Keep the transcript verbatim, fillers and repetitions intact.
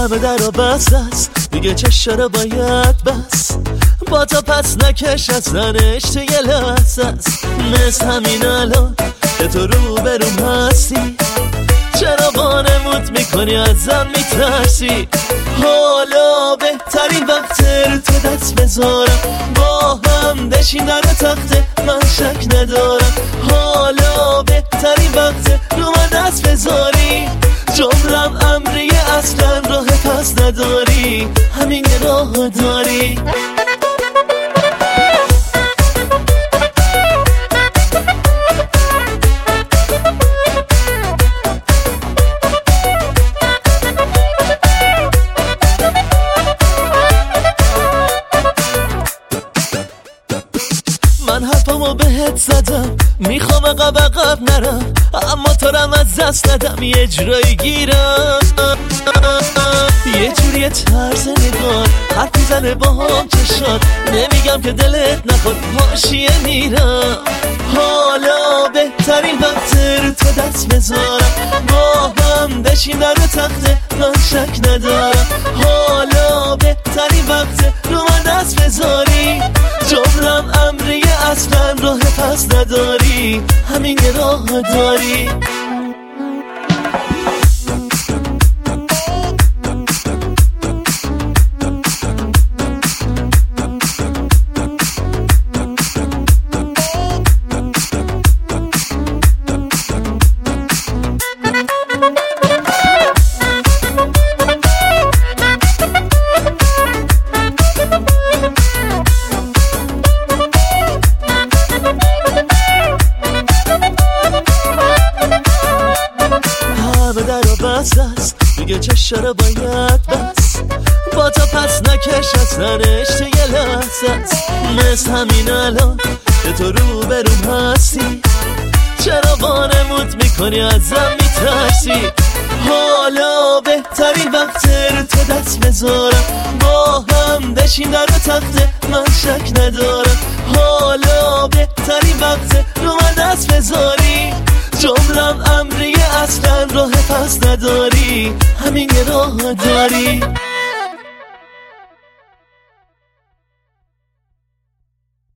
همه در و بس است دیگه چه رو باید بس با تا پس نکش از زنش تو یه لحظه است مثل همین الان که تو رو بروم هستی چرا وانمود میکنی ازم میترسی حالا بهترین وقت رو تو دست بذارم با هم بشینن رو تخته من شک ندارم حالا بهترین وقت رو من دست بذاری جملم امریه اصلا راه پس نداری همین یه راه داری من حرفمو بهت زدم میخوام عقب عقب نرم اما تو رم از دست ندم یه جورایی گیرم یه جوری طرز نگاه حرفی زنه با هم چشات نمیگم که دلت نخواد حاشیه میرم حالا بهترین وقت رو تو دست بذارم با هم بشینن رو تخته من شک ندارم حالا بهترین وقت رو من دست بذاری جملم امریه اصلا راه پس نداری همین یه راه داری در و بس است دیگه چه رو باید بس با تا پس نکش از زنش تو یه لحظه است مثل همین الان که تو رو بروم هستی چرا وانمود میکنی ازم میترسی حالا بهترین وقت رو تو دست بذارم با هم بشینن رو تخته من شک ندارم حالا بهترین وقت رو من دست بذاری جملم امریه اصلا راه پس نداری همین یه راه داری